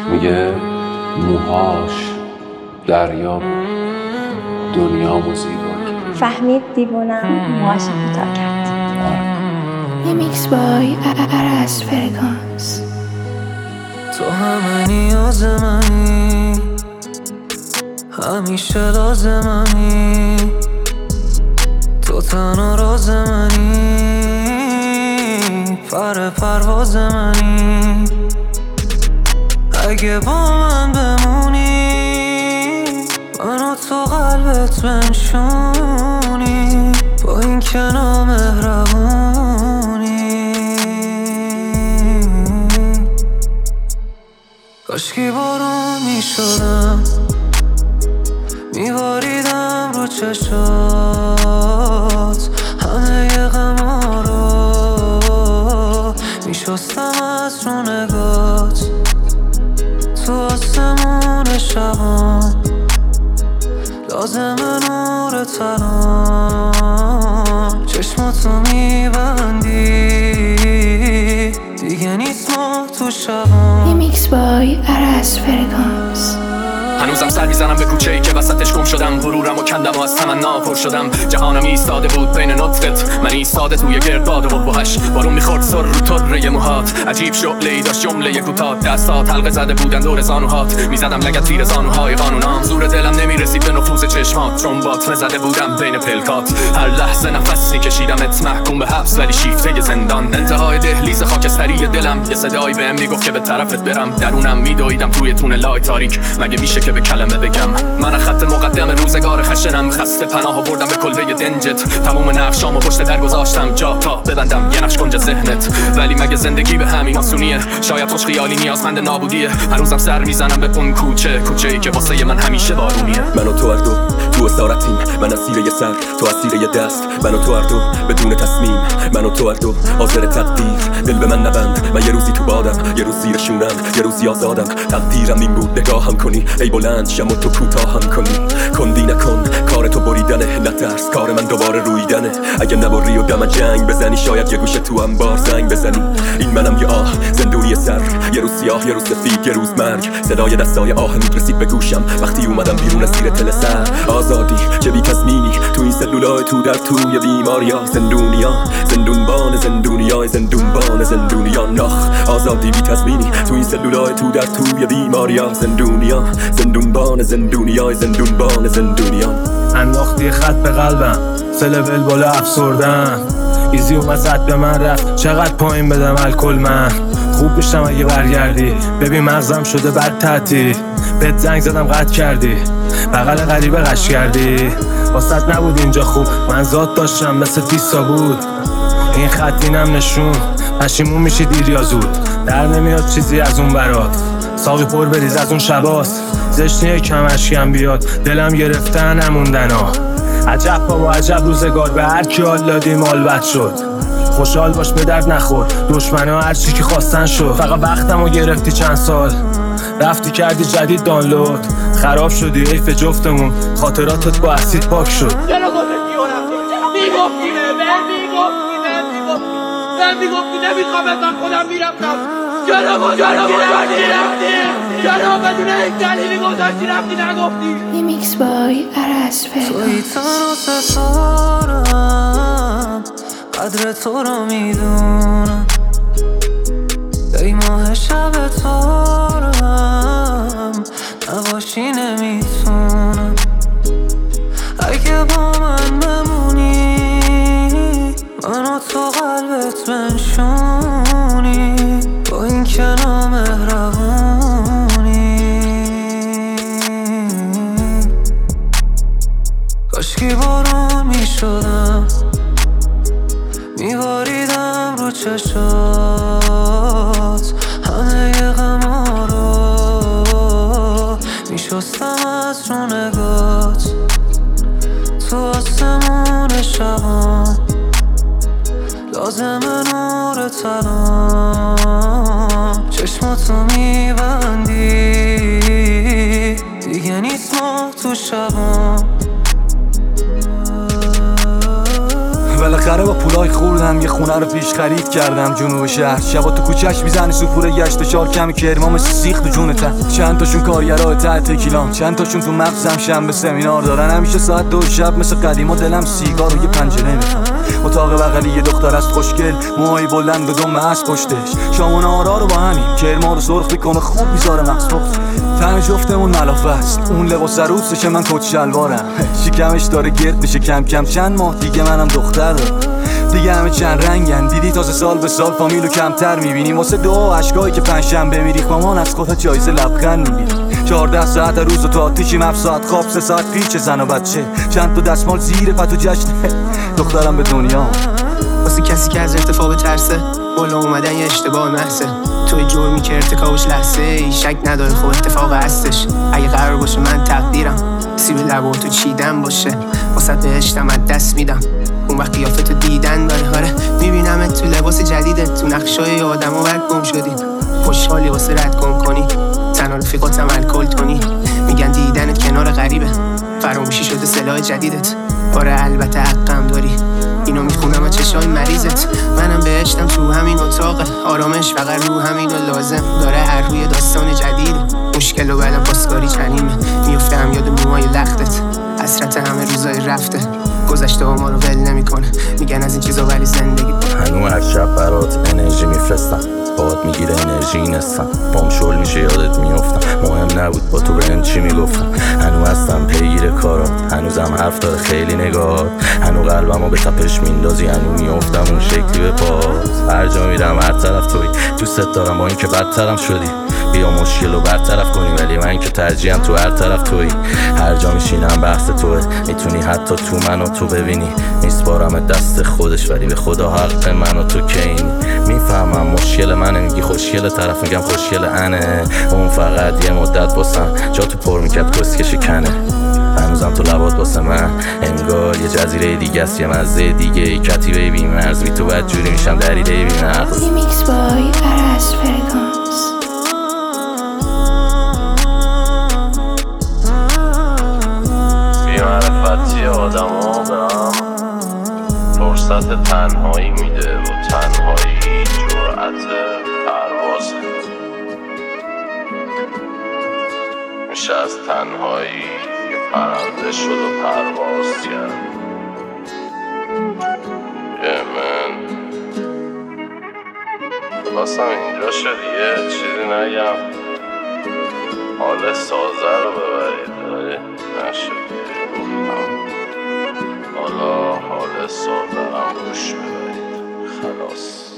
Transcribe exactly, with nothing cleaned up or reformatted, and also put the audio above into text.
میگه موهاش دریا بود، دنیامو زیبا کرد. فهمید دیوونم، موهاش کوتاه کرد. میکس بای عرس فرگانس. تو همه نیاز منی، همیشه لازممی، تو تنها راز منی، پر پرواز منی. اگه با من بمونی، منو تو قلبت بنشونی، با این که نامهربونی. کاشکی بارون میشدم، میباریدم رو چشات، همه غما رو میشستم از رو نگات. تو آسمون شبان لازمه نور تنام، چشماتو میبندی دیگه نیست ما تو شبان. میکس بای عرس فرگانس. هنوزم سر میزنم به کوچه ای که وسطش گم شدم، غرورم و کندم و از تمنا پر شدم. جهانم ایستاده بود بین نطقت، من ایستاده توی گردباد و بحبوحش. بارون میخورد سر رو طره موهات، عجیب شعله‌ای داشت جمله کوتاه. دستات حلقه زده بودن دور زانوهات، میزدم لگد زیر زانوهای قانونام. زور دلم نمیرسید به نفوذ چشمات، ترومبات زده بودم بین پلکات. هر لحظه نفس میکشیدمت، محکوم به حبس ولی شیفته زندان. انتهای دهلیز خاکستری دلم، یه صدایی بهم میگفت که به طرفت برم. درونم میدویدم توی تونل‌های تاریک، مگه میشه که به کلمه بگم؟ من خط مقدم روزگار خشنم، خسته پناه آوردم به کلبه دنجت. تموم نقشامو پشت در گذاشتم جا تا ببندم یه نقش کنج ذهنت. ولی مگه زندگی به همین آسونیه؟ شاید خوش خیالی نیازمند نابودیه. هنوزم سر میزنم به اون کوچه، کوچه‌ای که واسه من همیشه بارونیه. من و تو هر دو تو اسارتیم، من اسیر یه سر، تو اسیر یه دست. من و تو هر دو بدون تصمیم، من و تو هر دو حاضر تقدیر. دل به من نبند، من یه روزی تو بادم، یه روز زیر شونم، یه روزی آزادم. تقدیرم این بود نگاهم کنی، ای بلند شم و تو کوتاهم کنی. کندی نکن، کار تو بریدنه، نترس کار من دوباره رویدنه. اگه نبری و دم جنگ بزنی، شاید یه گوشه تو انبار زنگ بزنی. این منم یه آه زندونی سر، یه روز سیاه یه روز سفید یه روز مرگ. صدای دستای آهنوت رسید به گوشم وقتی اومدم بیرون از زیر تل سر. آزادی که بی تضمینی تو این سلولای تو در توی بیماریا. زندونیا زندونبان زندونیای زندونبان زندونیان. نخ آزادی بی تضمینی تو این سلولای تو در توی بیماریا. زندونیا زندونبان زندونیای زندونبان زندونیان. انداختی خط به قلبم، سل بلبل افسردم. ایزی اومد زد به من رفت، چقدر پایین بدم الکل من. خوب میشم اگه برگردی، ببین مغزم شده بد تعطیل. بهت زنگ زدم قطع کردی، بغل غریبه قش کردی. واسط نبود اینجا خوب، من ذات داشتم مثل تیسا بود. این خط اینم نشون، پشیمون میشی دیر یا زود. در نمیاد چیزی از اون برات، ساقی پر بریز از اون شباست. زشنیه کم اشکم بیاد، دلم گرفتن نموندن ها. عجب بابا عجب روزگار، به هر کی حال دادیم حال بد شد. خوشحال باش به درد نخور، دشمنا هر چی که خواستن شد. فقط وقتمو گرفتی چند سال، رفتی کردی جدید دانلود. خراب شدی حیف جفتمون، خاطراتت با اسید پاک شد. چرا گفتی دیونم؟ میگفتی به من میگفتی من میگفتی من میگفتی نمیخوام ازم خودم میرفتم. چرا گذاشتی رفتی رفتی؟ چرا بدون یک دلیلی گذاشتی رفتی نگفتی؟ میکس بای عرس فرگانس. توی تن و ستارم، قدر تو رو میدونم. ای ماه شب تارم، نباشی نمیتونم. اگه با من بمونی، منو تو قلبت بنشونی، با این که نامهربونی. کاشکی بارون میشدم، میباریدم رو چشات، همه غما رو میشستم از رو نگات. تو آسمون شبان لازمه نور تنام، چشماتو میبندی دیگه نیست ما تو شبان. بالاخره بالاخره با پولای خوردم یه خونه رو پیش خرید کردم جنوب شهر. شبا تو کوچه‌اش میزنی سوپور گشت و چار کمی کرما مثل سیخ تو جونتن. چند تاشون کارگرای تحت کیلان، چند تاشون تو مغزم شنبه سمینار دارن. همیشه ساعت دو شب مثل قدیما دلم سیگار و یه پنجره میخوام. اتاق بغلی یه دختر است خوشگل، موهای بلند و دم از پشتش. شامون آرا رو با همین کرما رو سرخ میکنه خوب میذاره مغز پخت. تن جفتمون ملافه است، اون لباس عروسشه من کت شلوارم. شکمش داره گرد میشه کم کم، چند ماه دیگه منم دختر دارم. دیگه همه چند رنگن، دیدی تازه سال به سال فامیلو کمتر میبینیم. واسه دو اشکایی که پنجشنبه میریخ مامان از خودت جایزه لبخند میگیری. چهارده ساعت روز و تو آتیشیم، هفت ساعت خواب، سه ساعت پیچ زن و بچه. چند تا دستمال زیر پتو جشنه دخترم به دنیا. واسه کسی که از ارتفاع بترسه، بالا اومدن یه اشتباه محضه. توی جرمی که ارتکابش لحظه ای، شک نداره خب اتفاق هستش. اگه قرار باشه من تقدیرم سیب لبو تو چیدن باشه، واسه بهشتم از دست میدم اون وقت قیافتو دیدن داره. آره میبینم تو لباس جدیدت، تو نقشای آدم و بعد گم شدی. خوشحالی واسه رد گم کنی، تنها رفیقاتم الکل تونی. میگن دیدنت کنار غریبه، فراموشی شده سلاح جدیدت. آره البته حقم داری، اینو میخونم از چشای مریضت. منم بهشتم تو همین اتاقه، آرامش فقط رو همینو لازم داره. هر روی داستان جدید، مشکل و بعدم پاسکاری چنینه. میفتم یاد موهای لختت، حسرت همه روزای رفته. گذشته و ما رو ول نمیکنه، میگن از این چیزا ولی زندگی. هنو هر شب برات انرژی میفرستم، باد میگیره انرژی نستم. بام شل میشه یادت میافتم، مهم نبود با تو بهم چی میگفتم. هنو هستم پیگیر کارات، هنوزم حرف داره خیلی نگاهات. هنو قلبمو به تپش میندازی، هنو میافتم اون شکلی به پات. هر جا میرم هر طرف توی، دوست دارم با این که بدترم شدی. بیا مشکل رو برطرف کنی، ولی من که ترجیحم تو هر طرف توی. هر جا میشینم بحث توه، میتونی حتی تو منو تو ببینی. میسپارم دست خودش ولی به خدا حق منو تو کینی. میفهمم مشکل منه، میگی خوشگل، طرف میگم خوشگل انه. اون فقط یه مدت باسم جا تو پر میکرد کسکش کنه. هنوزم تو لبات واسه من انگار یه جزیره دیگه است، یه مزه دیگه. کتیبه بی مرز بی تو بدجوری میشم دریده بی مغز. Remix by Aras Vergons. بی‌معرفتی آدم‌ها برم فرصت تنهایی میده و تنهایی جرأت پروازه. میشه از تنهایی یه پرنده شد و پرواز کرد. یه من خواستم اینجا شد یه چیزی نگم، حال سازه رو ببرید ولی نشد. حالا حال سازه رو گوش ببرید خلاص.